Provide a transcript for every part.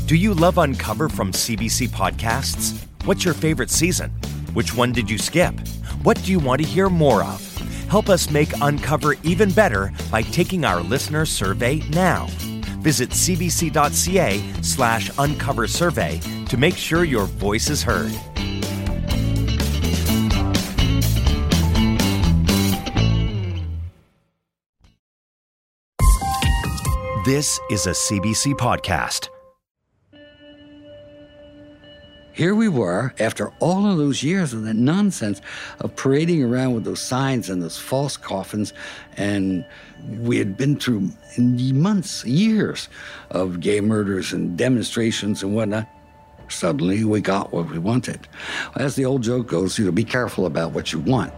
Do you love Uncover from CBC Podcasts? What's your favorite season? Which one did you skip? What do you want to hear more of? Help us make Uncover even better by taking our listener survey now. Visit cbc.ca/uncover survey to make sure your voice is heard. This is a CBC podcast. Here we were, after all of those years of that nonsense of parading around with those signs and those false coffins, and we had been through months, years of gay murders and demonstrations and whatnot. Suddenly, we got what we wanted. As the old joke goes, be careful about what you want.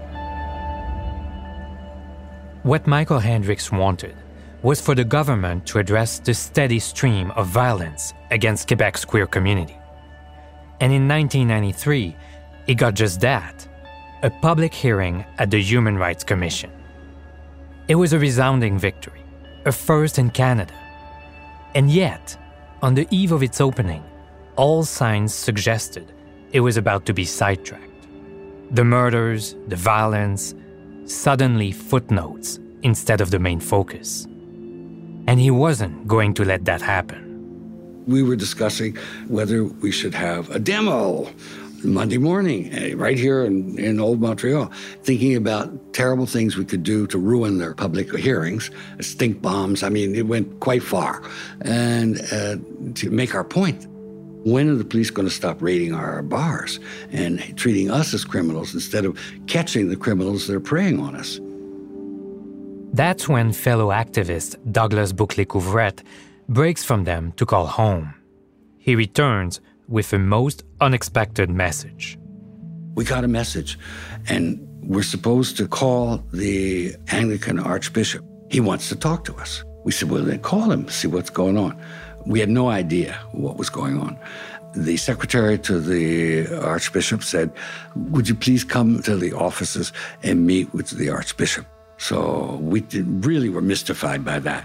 What Michael Hendricks wanted was for the government to address the steady stream of violence against Quebec's queer community. And in 1993, he got just that, a public hearing at the Human Rights Commission. It was a resounding victory, a first in Canada. And yet, on the eve of its opening, all signs suggested it was about to be sidetracked. The murders, the violence, suddenly footnotes instead of the main focus. And he wasn't going to let that happen. We were discussing whether we should have a demo Monday morning right here in Old Montreal, thinking about terrible things we could do to ruin their public hearings, stink bombs. I mean, it went quite far. And to make our point, when are the police going to stop raiding our bars and treating us as criminals instead of catching the criminals that are preying on us? That's when fellow activist Douglas Bouclé-Couvrette breaks from them to call home. He returns with a most unexpected message. We got a message, and we're supposed to call the Anglican Archbishop. He wants to talk to us. We said, well, then call him, see what's going on. We had no idea what was going on. The secretary to the Archbishop said, would you please come to the offices and meet with the Archbishop? So we really were mystified by that.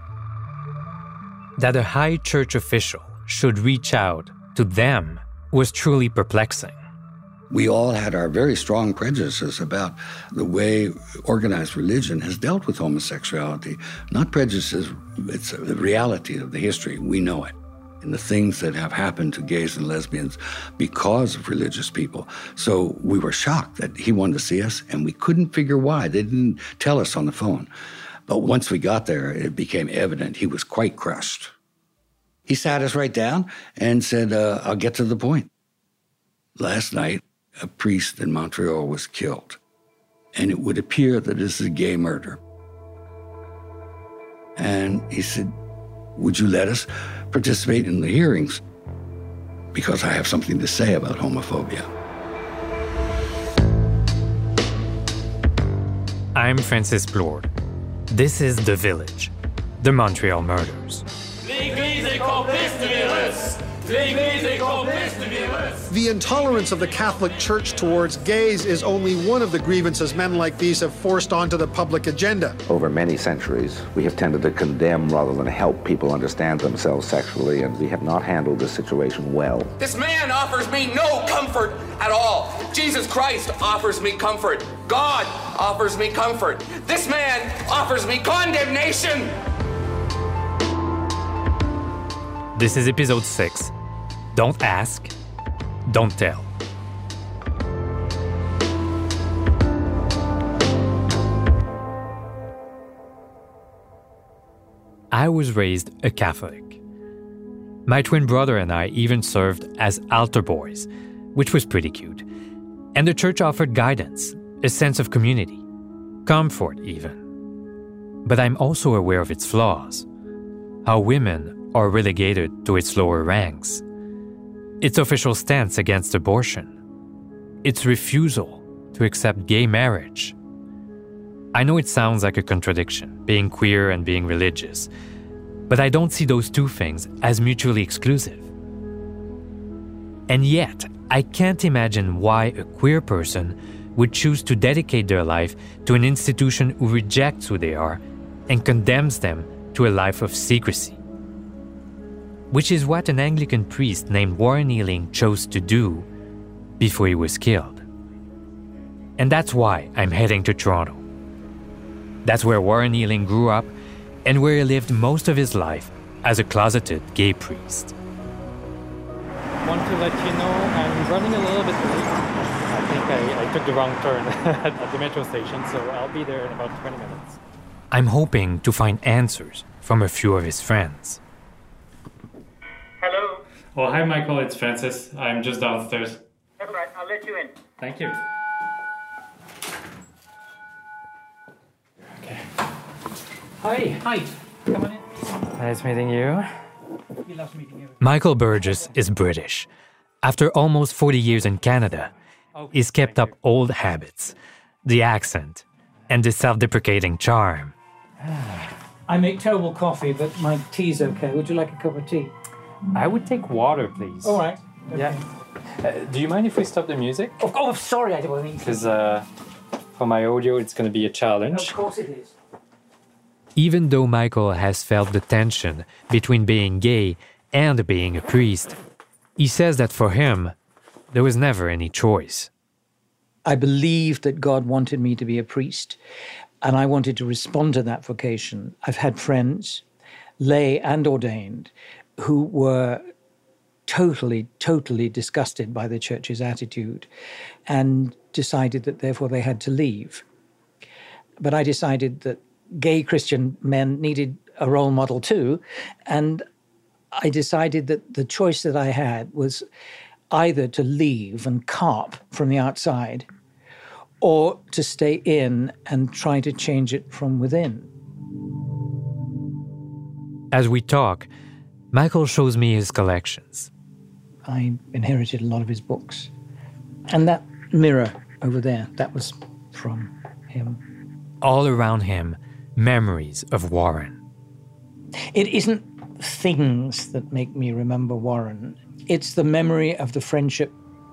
That a high church official should reach out to them was truly perplexing. We all had our very strong prejudices about the way organized religion has dealt with homosexuality. Not prejudices, it's the reality of the history. We know it. And the things that have happened to gays and lesbians because of religious people. So we were shocked that he wanted to see us, and we couldn't figure why. They didn't tell us on the phone. But once we got there, it became evident he was quite crushed. He sat us right down and said, I'll get to the point. Last night, a priest in Montreal was killed, and it would appear that this is a gay murder. And he said, would you let us participate in the hearings? Because I have something to say about homophobia. I'm Francis Bloor. This is The Village, the Montreal Murders. L'Église est complice du virus! L'Église est complice du virus! The intolerance of the Catholic Church towards gays is only one of the grievances men like these have forced onto the public agenda. Over many centuries, we have tended to condemn rather than help people understand themselves sexually, and we have not handled this situation well. This man offers me no comfort at all. Jesus Christ offers me comfort. God offers me comfort. This man offers me condemnation. This is episode 6. Don't ask, don't tell. I was raised a Catholic. My twin brother and I even served as altar boys, which was pretty cute. And the church offered guidance, a sense of community, comfort even. But I'm also aware of its flaws, how women are relegated to its lower ranks, its official stance against abortion, its refusal to accept gay marriage. I know it sounds like a contradiction, being queer and being religious, but I don't see those two things as mutually exclusive. And yet, I can't imagine why a queer person would choose to dedicate their life to an institution who rejects who they are and condemns them to a life of secrecy. which is what an Anglican priest named Warren Ealing chose to do before he was killed. And that's why I'm heading to Toronto. That's where Warren Ealing grew up and where he lived most of his life as a closeted gay priest. Want to let you know I'm running a little bit late. I think I took the wrong turn at the metro station, so I'll be there in about 20 minutes. I'm hoping to find answers from a few of his friends. Hello. Oh, hi, Michael. It's Francis. I'm just downstairs. That's right. I'll let you in. Thank you. Okay. Hi. Come on in. Nice meeting you. He loves meeting you. Michael Burgess is British. After almost 40 years in Canada, he's kept up old habits, the accent, and the self-deprecating charm. I make terrible coffee, but my tea's okay. Would you like a cup of tea? I would take water, please. All right. Okay. Yeah. Do you mind if we stop the music? Oh, sorry, I didn't mean to. Because for my audio, it's going to be a challenge. Of course it is. Even though Michael has felt the tension between being gay and being a priest, he says that for him, there was never any choice. I believed that God wanted me to be a priest, and I wanted to respond to that vocation. I've had friends, lay and ordained, who were totally disgusted by the church's attitude and decided that therefore they had to leave. But I decided that gay Christian men needed a role model too, and I decided that the choice that I had was either to leave and carp from the outside or to stay in and try to change it from within. As we talk, Michael shows me his collections. I inherited a lot of his books. And that mirror over there, that was from him. All around him, memories of Warren. It isn't things that make me remember Warren. It's the memory of the friendship.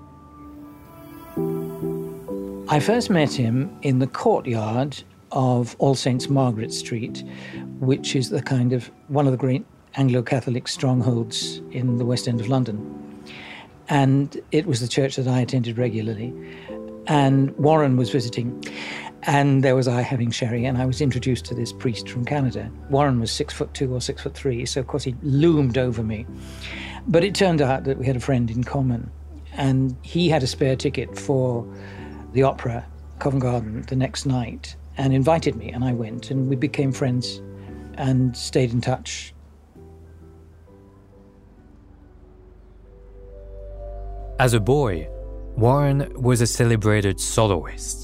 I first met him in the courtyard of All Saints Margaret Street, which is the kind of one of the great Anglo-Catholic strongholds in the West End of London. And it was the church that I attended regularly. And Warren was visiting. And there was I having sherry, and I was introduced to this priest from Canada. Warren was 6'2" or 6'3", so of course he loomed over me. But it turned out that we had a friend in common, and he had a spare ticket for the opera, Covent Garden, the next night, and invited me, and I went, and we became friends and stayed in touch. As a boy, Warren was a celebrated soloist.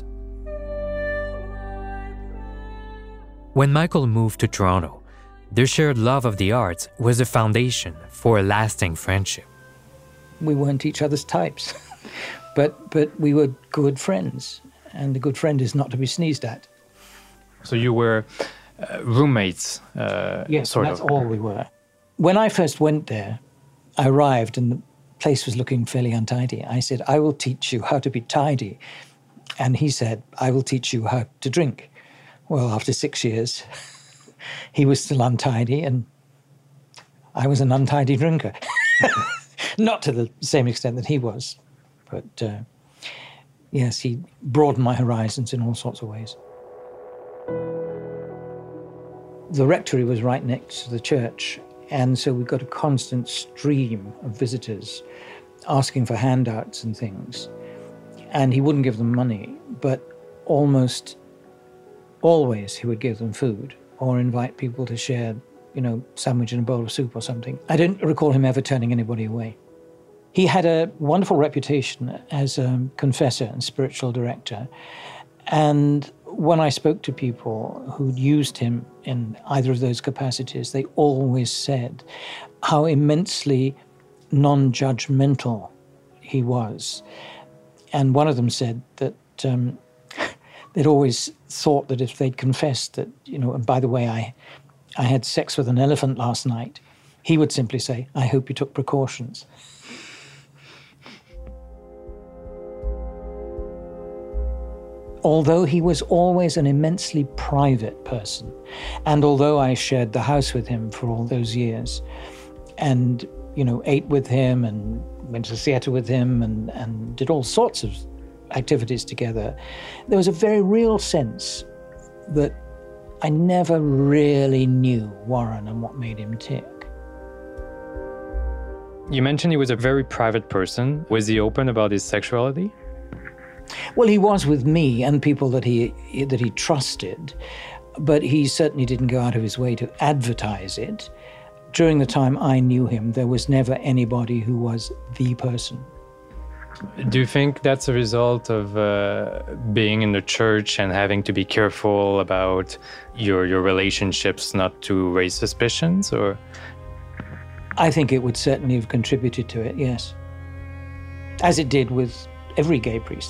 When Michael moved to Toronto, their shared love of the arts was the foundation for a lasting friendship. We weren't each other's types, but we were good friends, and a good friend is not to be sneezed at. So you were roommates, yes, sort that's of. all we were. When I first went there, I arrived and the place was looking fairly untidy. I said, I will teach you how to be tidy. And he said, I will teach you how to drink. Well, after 6 years, he was still untidy and I was an untidy drinker. Not to the same extent that he was, but yes, he broadened my horizons in all sorts of ways. The rectory was right next to the church, and so we got a constant stream of visitors asking for handouts and things. And he wouldn't give them money, but almost always he would give them food or invite people to share, sandwich and a bowl of soup or something. I don't recall him ever turning anybody away. He had a wonderful reputation as a confessor and spiritual director. And when I spoke to people who'd used him in either of those capacities, they always said how immensely non-judgmental he was. And one of them said that they'd always thought that if they'd confessed that, and by the way, I had sex with an elephant last night, he would simply say, I hope you took precautions. Although he was always an immensely private person, and although I shared the house with him for all those years, and, ate with him and went to the theatre with him and did all sorts of activities together. There was a very real sense that I never really knew Warren and what made him tick. You mentioned he was a very private person. Was he open about his sexuality? Well, he was with me and people that he trusted, but he certainly didn't go out of his way to advertise it. During the time I knew him, there was never anybody who was the person. Do you think that's a result of being in the church and having to be careful about your relationships not to raise suspicions, or? I think it would certainly have contributed to it, yes. As it did with every gay priest.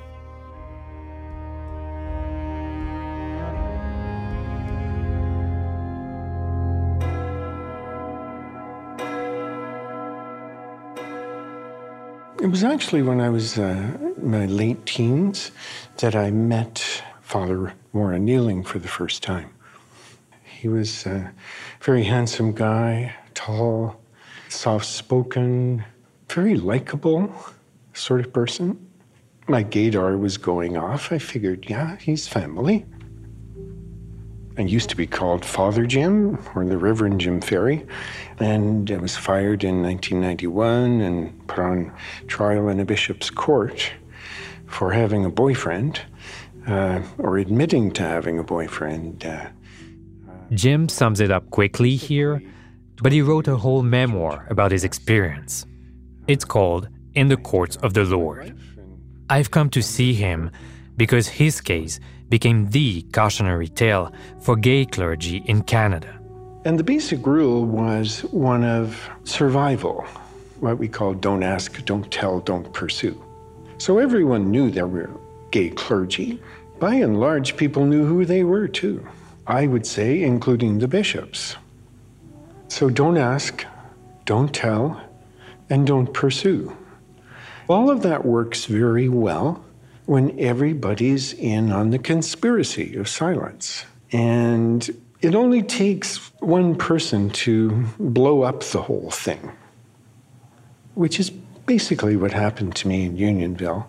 It was actually when I was in my late teens that I met Father Warren Nealing for the first time. He was a very handsome guy, tall, soft-spoken, very likable sort of person. My gaydar was going off. I figured, yeah, he's family. I used to be called Father Jim, or the Reverend Jim Ferry, and I was fired in 1991 and put on trial in a bishop's court for having a boyfriend, or admitting to having a boyfriend. Jim sums it up quickly here, but he wrote a whole memoir about his experience. It's called In the Courts of the Lord. I've come to see him because his case became the cautionary tale for gay clergy in Canada. And the basic rule was one of survival, what we call don't ask, don't tell, don't pursue. So everyone knew there were gay clergy. By and large, people knew who they were too. I would say, including the bishops. So don't ask, don't tell, and don't pursue. All of that works very well when everybody's in on the conspiracy of silence. And it only takes one person to blow up the whole thing, which is basically what happened to me in Unionville.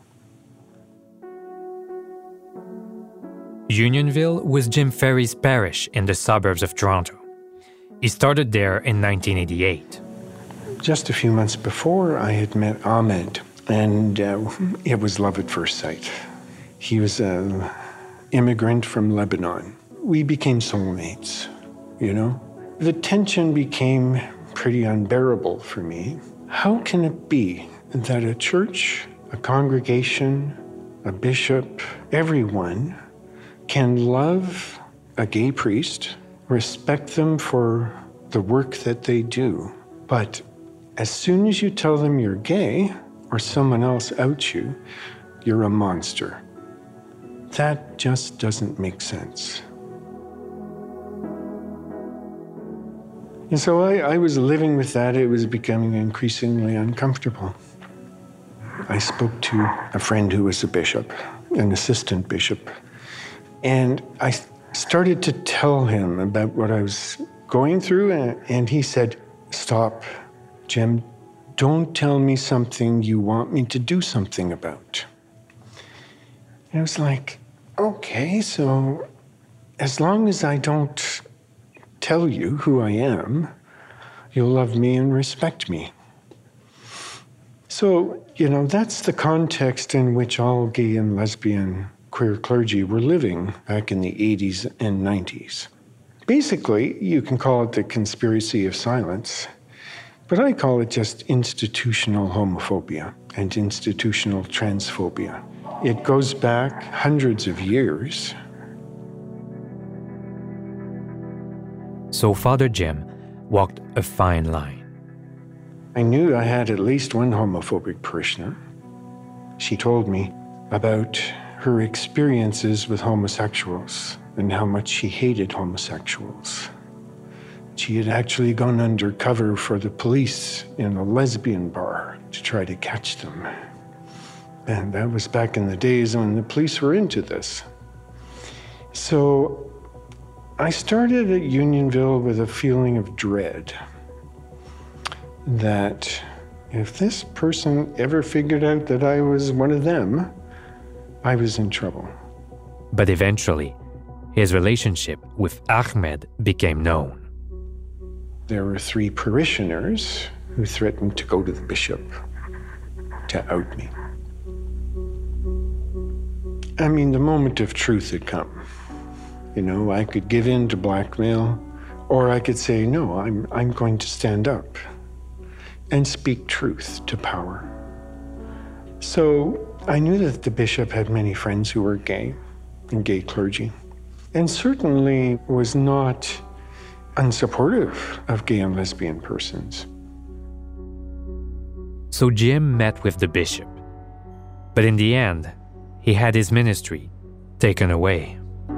Unionville was Jim Ferry's parish in the suburbs of Toronto. He started there in 1988. Just a few months before, I had met Ahmed, and it was love at first sight. He was an immigrant from Lebanon. We became soulmates, The tension became pretty unbearable for me. How can it be that a church, a congregation, a bishop, everyone can love a gay priest, respect them for the work that they do, but as soon as you tell them you're gay or someone else outs you, you're a monster? That just doesn't make sense. And so I was living with that. It was becoming increasingly uncomfortable. I spoke to a friend who was a bishop, an assistant bishop, and I started to tell him about what I was going through, and he said, "Stop, Jim, don't tell me something you want me to do something about." And I was like, okay, so as long as I don't tell you who I am, you'll love me and respect me. So, that's the context in which all gay and lesbian queer clergy were living back in the 80s and 90s. Basically, you can call it the conspiracy of silence, but I call it just institutional homophobia and institutional transphobia. It goes back hundreds of years. So Father Jim walked a fine line. I knew I had at least one homophobic parishioner. She told me about her experiences with homosexuals and how much she hated homosexuals. She had actually gone undercover for the police in a lesbian bar to try to catch them. And that was back in the days when the police were into this. So I started at Unionville with a feeling of dread. that if this person ever figured out that I was one of them, I was in trouble. But eventually, his relationship with Ahmed became known. There were 3 parishioners who threatened to go to the bishop to out me. I mean, the moment of truth had come. You know, I could give in to blackmail, or I could say, no, I'm going to stand up and speak truth to power. So I knew that the bishop had many friends who were gay and gay clergy, and certainly was not unsupportive of gay and lesbian persons. So Jim met with the bishop, but in the end, he had his ministry taken away.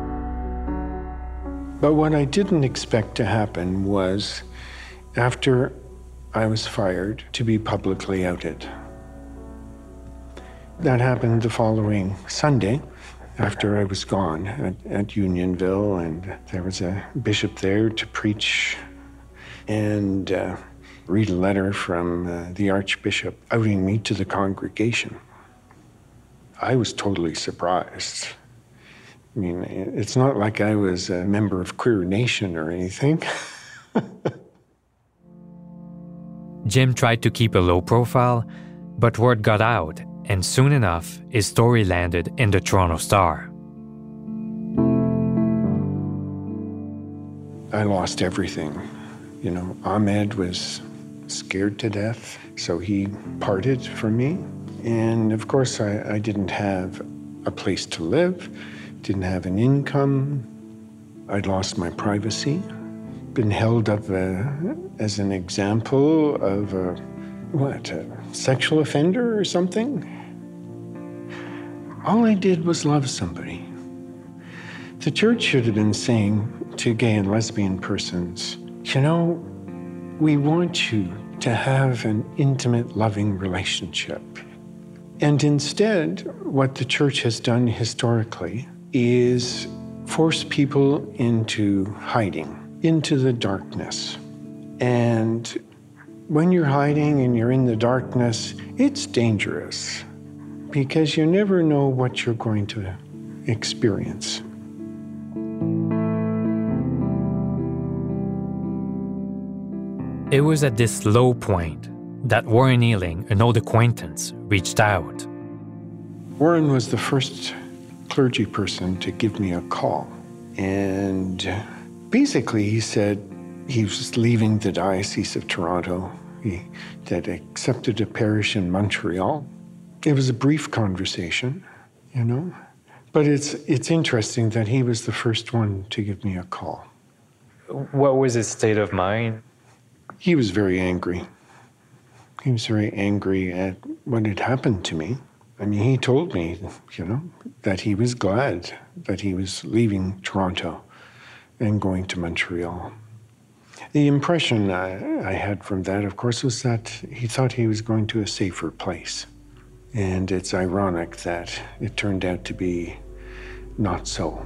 But what I didn't expect to happen was, after I was fired, to be publicly outed. That happened the following Sunday, after I was gone at Unionville, and there was a bishop there to preach and read a letter from the Archbishop outing me to the congregation. I was totally surprised. I mean, it's not like I was a member of Queer Nation or anything. Jim tried to keep a low profile, but word got out, and soon enough, his story landed in the Toronto Star. I lost everything. You know, Ahmed was scared to death, so he parted from me. And of course, I didn't have a place to live, didn't have an income. I'd lost my privacy, been held up as an example of a sexual offender or something. All I did was love somebody. The church should have been saying to gay and lesbian persons, you know, we want you to have an intimate, loving relationship. And instead, what the church has done historically is force people into hiding, into the darkness. And when you're hiding and you're in the darkness, it's dangerous because you never know what you're going to experience. It was at this low point that Warren Ealing, an old acquaintance, reached out. Warren was the first clergy person to give me a call. And basically he said he was leaving the Diocese of Toronto. He had accepted a parish in Montreal. It was a brief conversation, you know. But it's interesting that he was the first one to give me a call. What was his state of mind? He was very angry. He was very angry at what had happened to me. I mean, he told me, you know, that he was glad that he was leaving Toronto and going to Montreal. The impression I had from that, of course, was that he thought he was going to a safer place. And it's ironic that it turned out to be not so.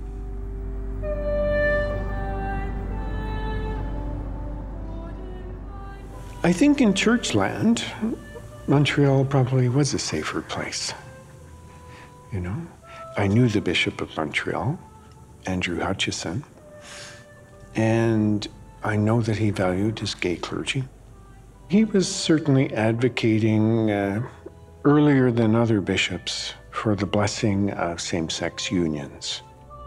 I think in Churchland, Montreal probably was a safer place. You know, I knew the Bishop of Montreal, Andrew Hutchison, and I know that he valued his gay clergy. He was certainly advocating earlier than other bishops for the blessing of same-sex unions.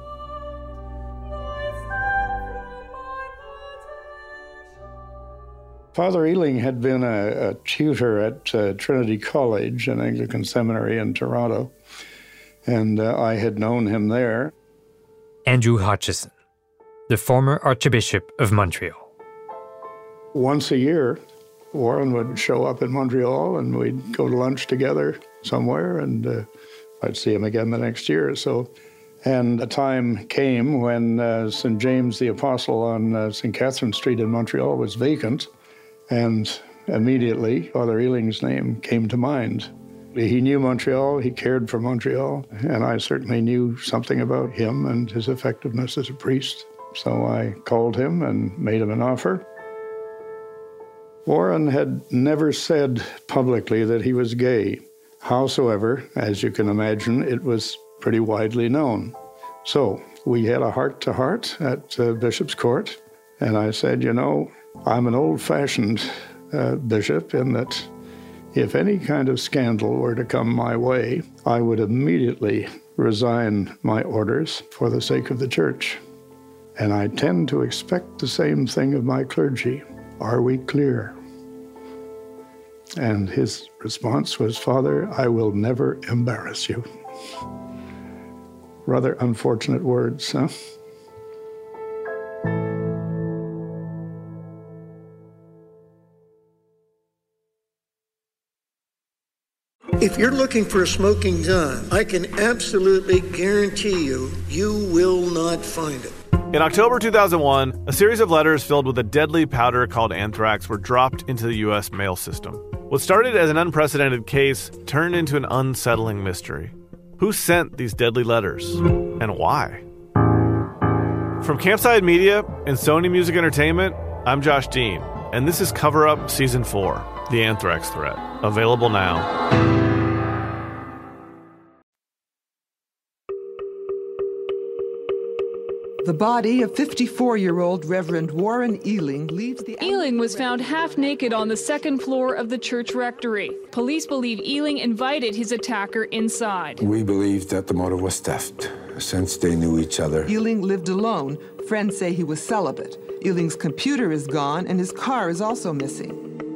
Father Ealing had been a tutor at Trinity College, an Anglican seminary in Toronto, and I had known him there. Andrew Hutchison, the former Archbishop of Montreal. Once a year, Warren would show up in Montreal and we'd go to lunch together somewhere, and I'd see him again the next year or so. And a time came when St. James the Apostle on St. Catherine Street in Montreal was vacant. And immediately, Father Ealing's name came to mind. He knew Montreal, he cared for Montreal, and I certainly knew something about him and his effectiveness as a priest. So I called him and made him an offer. Warren had never said publicly that he was gay. Howsoever, as you can imagine, it was pretty widely known. So we had a heart-to-heart at Bishop's Court, and I said, you know, I'm an old-fashioned bishop in that if any kind of scandal were to come my way, I would immediately resign my orders for the sake of the church. And I tend to expect the same thing of my clergy. Are we clear? And his response was, Father, I will never embarrass you. Rather unfortunate words, huh? If you're looking for a smoking gun, I can absolutely guarantee you, you will not find it. In October 2001, a series of letters filled with a deadly powder called anthrax were dropped into the U.S. mail system. What started as an unprecedented case turned into an unsettling mystery. Who sent these deadly letters? And why? From Campside Media and Sony Music Entertainment, I'm Josh Dean, and this is Cover Up Season 4, The Anthrax Threat, available now. The body of 54-year-old Reverend Warren Ealing leaves the... Ealing was found half naked on the second floor of the church rectory. Police believe Ealing invited his attacker inside. We believe that the motive was theft, since they knew each other. Ealing lived alone. Friends say he was celibate. Ealing's computer is gone, and his car is also missing.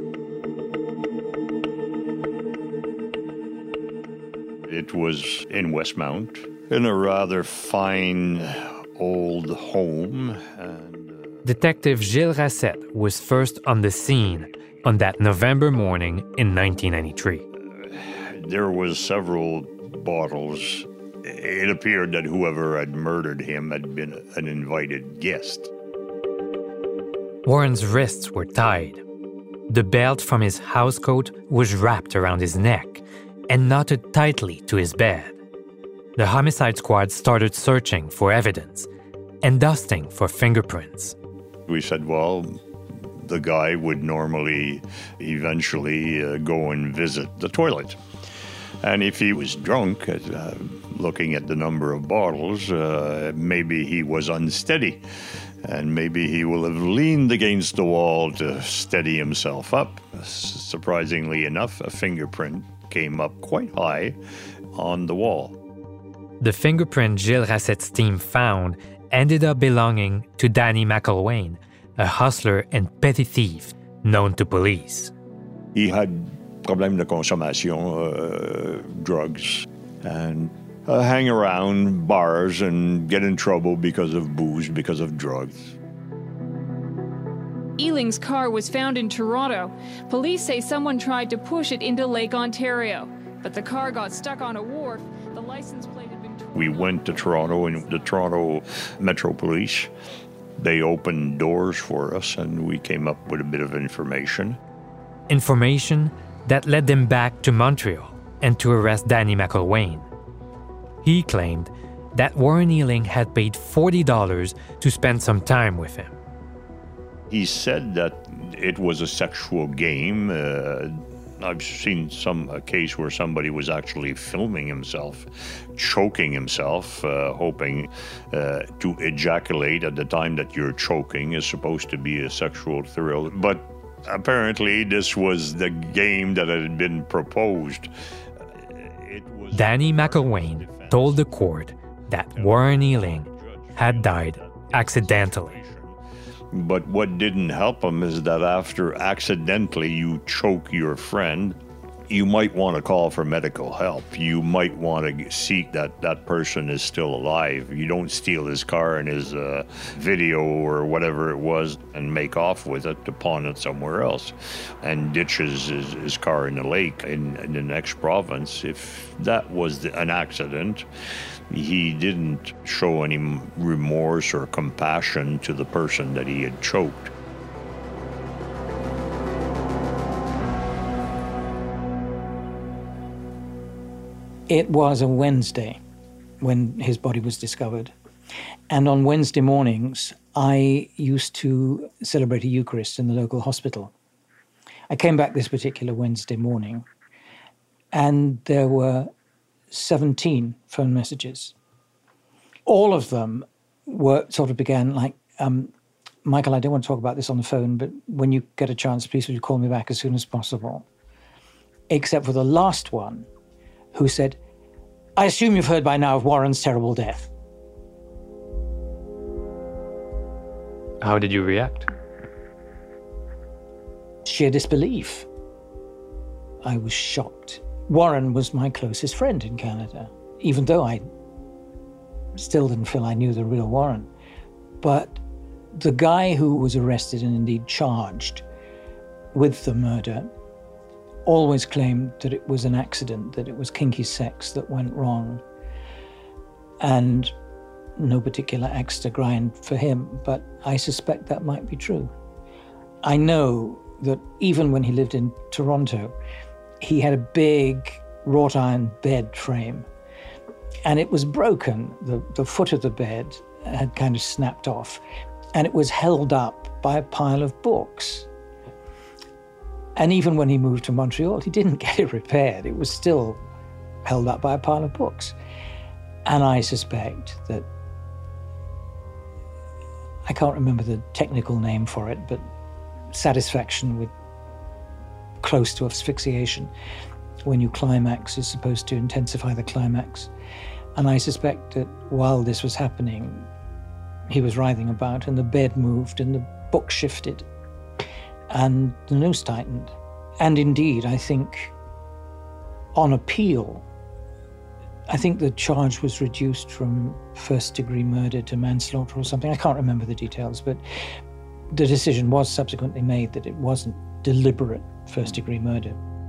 It was in Westmount, in a rather fine old home. And Detective Gilles Rassette was first on the scene on that November morning in 1993. There was several bottles. It appeared that whoever had murdered him had been an invited guest. Warren's wrists were tied. The belt from his housecoat was wrapped around his neck and knotted tightly to his bed. The homicide squad started searching for evidence and dusting for fingerprints. We said, well, the guy would normally eventually go and visit the toilet. And if he was drunk, looking at the number of bottles, maybe he was unsteady. And maybe he will have leaned against the wall to steady himself up. Surprisingly enough, a fingerprint came up quite high on the wall. The fingerprint Gilles Rassette's team found ended up belonging to Danny McElwain, a hustler and petty thief known to police. He had problème de consommation, drugs, and hang around bars and get in trouble because of booze, because of drugs. Ealing's car was found in Toronto. Police say someone tried to push it into Lake Ontario, but the car got stuck on a wharf. The license plate had been... We went to Toronto, and the Toronto Metro Police, they opened doors for us, and we came up with a bit of information. Information that led them back to Montreal and to arrest Danny McElwain. He claimed that Warren Ealing had paid $40 to spend some time with him. He said that it was a sexual game. I've seen a case where somebody was actually filming himself, choking himself, hoping to ejaculate at the time that you're choking is supposed to be a sexual thrill. But apparently this was the game that had been proposed. Danny McElwain told the court that Warren Ealing had died accidentally. But what didn't help him is that after accidentally you choke your friend, you might want to call for medical help. You might want to seek that person is still alive. You don't steal his car and his video or whatever it was and make off with it to pawn it somewhere else and ditches his car in the lake in the next province. If that was an accident, he didn't show any remorse or compassion to the person that he had choked. It was a Wednesday when his body was discovered. And on Wednesday mornings, I used to celebrate a Eucharist in the local hospital. I came back this particular Wednesday morning, and there were 17 phone messages. All of them began like, Michael, I don't want to talk about this on the phone, but when you get a chance, please would you call me back as soon as possible? Except for the last one, who said, I assume you've heard by now of Warren's terrible death. How did you react? Sheer disbelief. I was shocked. Warren was my closest friend in Canada, even though I still didn't feel I knew the real Warren. But the guy who was arrested and indeed charged with the murder always claimed that it was an accident, that it was kinky sex that went wrong. And no particular axe to grind for him, but I suspect that might be true. I know that even when he lived in Toronto, he had a big wrought iron bed frame, and it was broken. The foot of the bed had kind of snapped off, and it was held up by a pile of books. And even when he moved to Montreal, he didn't get it repaired. It was still held up by a pile of books. And I suspect that, I can't remember the technical name for it, but satisfaction with close to asphyxiation, when you climax, is supposed to intensify the climax. And I suspect that while this was happening, he was writhing about and the bed moved and the book shifted and the noose tightened. And indeed, I think on appeal, I think the charge was reduced from first-degree murder to manslaughter or something. I can't remember the details, but the decision was subsequently made that it wasn't deliberate first-degree murder.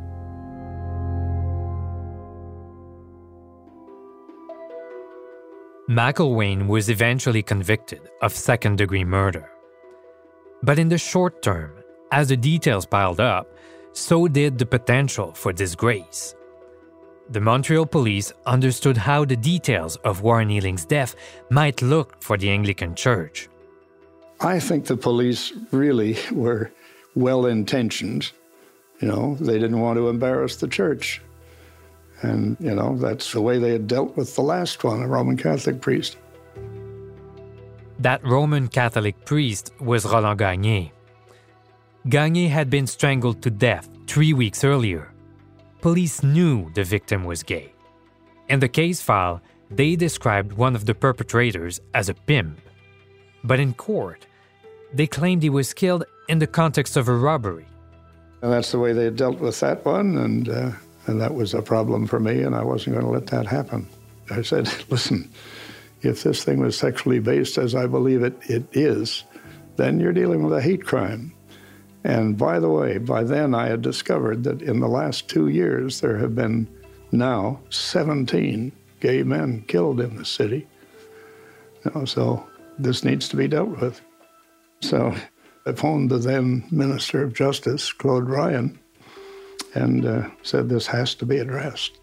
McIlwain was eventually convicted of second-degree murder. But in the short term, as the details piled up, so did the potential for disgrace. The Montreal police understood how the details of Warren Ealing's death might look for the Anglican Church. I think the police really were well-intentioned. You know, they didn't want to embarrass the church. And, you know, that's the way they had dealt with the last one, a Roman Catholic priest. That Roman Catholic priest was Roland Gagné. Gagné had been strangled to death 3 weeks earlier. Police knew the victim was gay. In the case file, they described one of the perpetrators as a pimp. But in court, they claimed he was killed in the context of a robbery. And that's the way they had dealt with that one, and that was a problem for me, and I wasn't going to let that happen. I said, listen, if this thing was sexually based, as I believe it is, then you're dealing with a hate crime. And by the way, by then I had discovered that in the last 2 years, there have been now 17 gay men killed in the city. You know, so this needs to be dealt with. So I phoned the then Minister of Justice, Claude Ryan, and said this has to be addressed.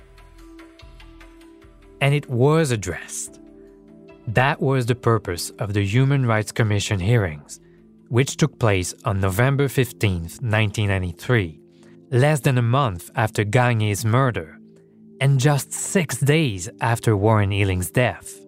And it was addressed. That was the purpose of the Human Rights Commission hearings, which took place on November 15th, 1993, less than a month after Gagné's murder, and just 6 days after Warren Ealing's death.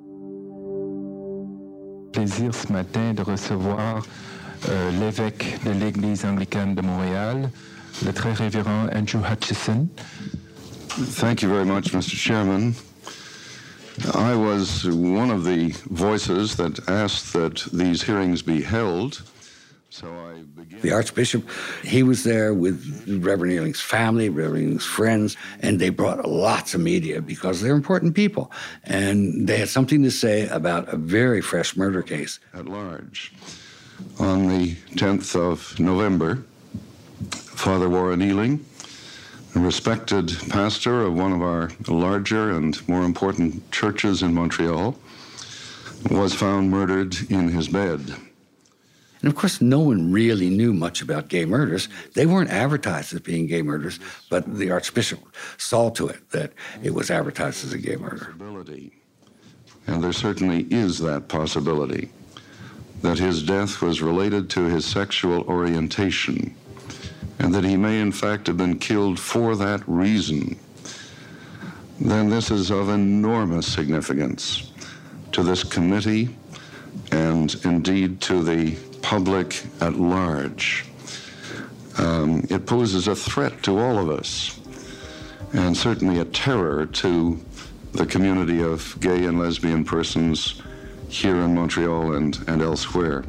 Plaisir ce matin de recevoir l'évêque de l'Église anglicane de Montréal, le très révérend Andrew Hutchison. Thank you very much, Mr. Chairman. I was one of the voices that asked that these hearings be held. So I began. The Archbishop, he was there with Reverend Ealing's family, Reverend Ealing's friends, and they brought lots of media because they're important people. And they had something to say about a very fresh murder case. At large. On the 10th of November, Father Warren Ealing, a respected pastor of one of our larger and more important churches in Montreal, was found murdered in his bed. And of course, no one really knew much about gay murders. They weren't advertised as being gay murders, but the Archbishop saw to it that it was advertised as a gay murder. And there certainly is that possibility, that his death was related to his sexual orientation. and that he may in fact have been killed for that reason, then this is of enormous significance to this committee and indeed to the public at large. It poses a threat to all of us, and certainly a terror to the community of gay and lesbian persons here in Montreal and elsewhere.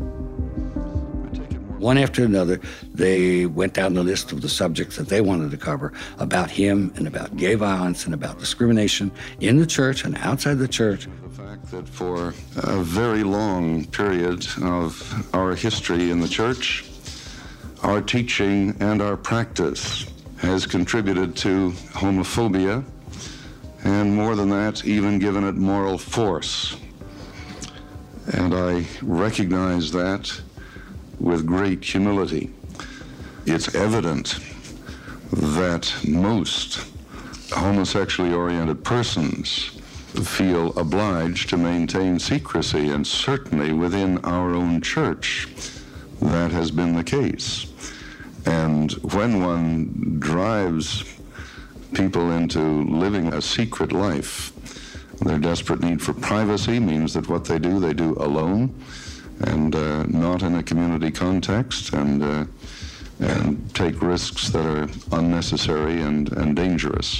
One after another, they went down the list of the subjects that they wanted to cover about him and about gay violence and about discrimination in the church and outside the church. The fact that for a very long period of our history in the church, our teaching and our practice has contributed to homophobia, and more than that, even given it moral force. And I recognize that with great humility. It's evident that most homosexually oriented persons feel obliged to maintain secrecy, and certainly within our own church, that has been the case. And when one drives people into living a secret life, their desperate need for privacy means that what they do alone and not in a community context, and take risks that are unnecessary and dangerous.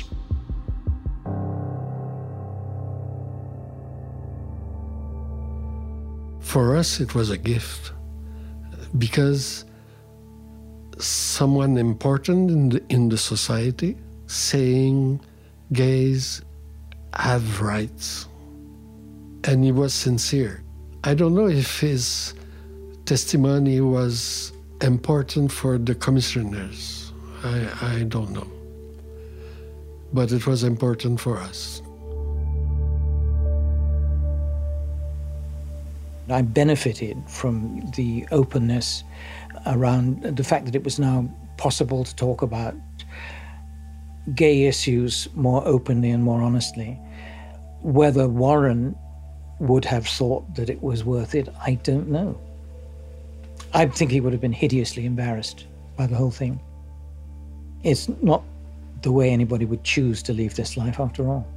For us, it was a gift, because someone important in the society saying gays have rights, and he was sincere. I don't know if his testimony was important for the commissioners. I don't know. But it was important for us. I benefited from the openness around the fact that it was now possible to talk about gay issues more openly and more honestly. Whether Warren would have thought that it was worth it, I don't know. I think he would have been hideously embarrassed by the whole thing. It's not the way anybody would choose to leave this life, after all.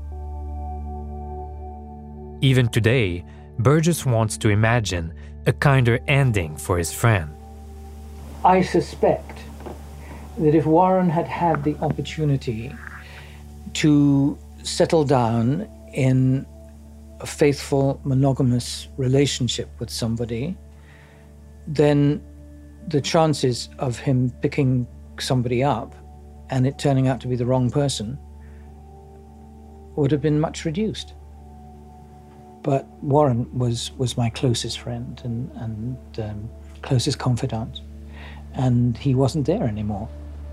Even today, Burgess wants to imagine a kinder ending for his friend. I suspect that if Warren had had the opportunity to settle down in a faithful, monogamous relationship with somebody, then the chances of him picking somebody up and it turning out to be the wrong person would have been much reduced. But Warren was my closest friend and closest confidant, and he wasn't there anymore.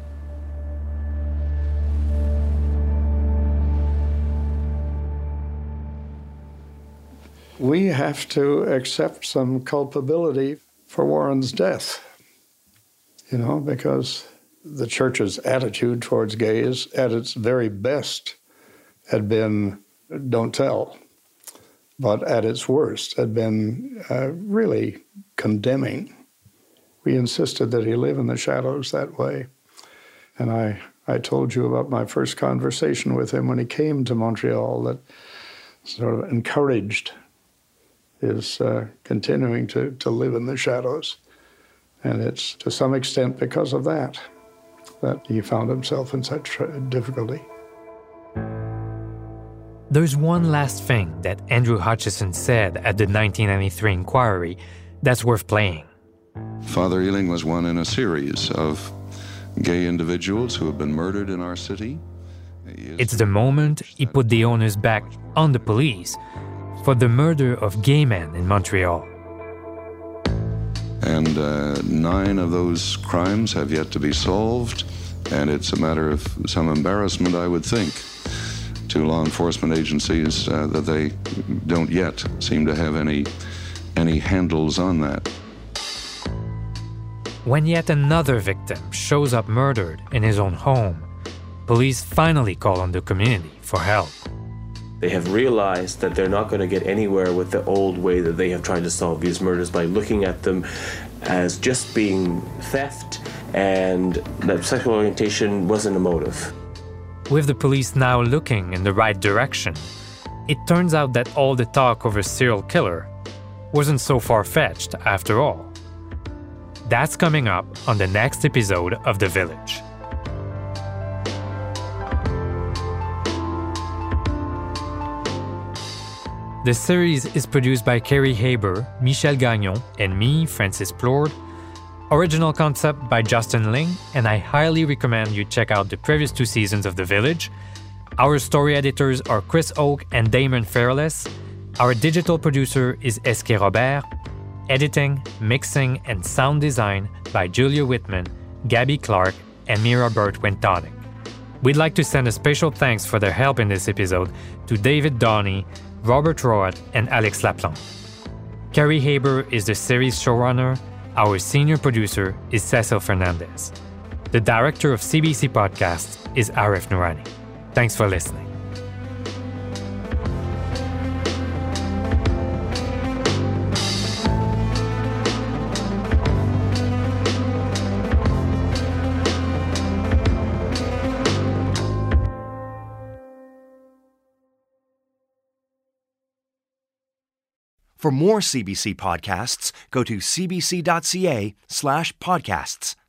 We have to accept some culpability for Warren's death, because the church's attitude towards gays at its very best had been don't tell, but at its worst had been really condemning. We insisted that he live in the shadows that way. And I told you about my first conversation with him when he came to Montreal that sort of encouraged his continuing to live in the shadows. And it's to some extent because of that he found himself in such difficulty. There's one last thing that Andrew Hutchison said at the 1993 inquiry that's worth playing. Father Ealing was one in a series of gay individuals who have been murdered in our city. It's the moment he put the onus back on the police for the murder of gay men in Montreal. And 9 of those crimes have yet to be solved, and it's a matter of some embarrassment, I would think, to law enforcement agencies that they don't yet seem to have any handles on that. When yet another victim shows up murdered in his own home, police finally call on the community for help. They have realized that they're not going to get anywhere with the old way that they have tried to solve these murders by looking at them as just being theft and that sexual orientation wasn't a motive. With the police now looking in the right direction, it turns out that all the talk of a serial killer wasn't so far-fetched after all. That's coming up on the next episode of The Village. The series is produced by Kerry Haber, Michel Gagnon, and me, Francis Plourde. Original concept by Justin Ling, and I highly recommend you check out the previous 2 seasons of The Village. Our story editors are Chris Oak and Damon Fairless. Our digital producer is Eske Robert. Editing, mixing, and sound design by Julia Whitman, Gabby Clark, and Mira Burt-Wintonic. We'd like to send a special thanks for their help in this episode to David Donnie, Robert Roat, and Alex Laplante. Kerry Haber is the series showrunner. Our senior producer is Cecil Fernandez. The director of CBC Podcasts is Arif Noorani. Thanks for listening. For more CBC podcasts, go to cbc.ca/podcasts.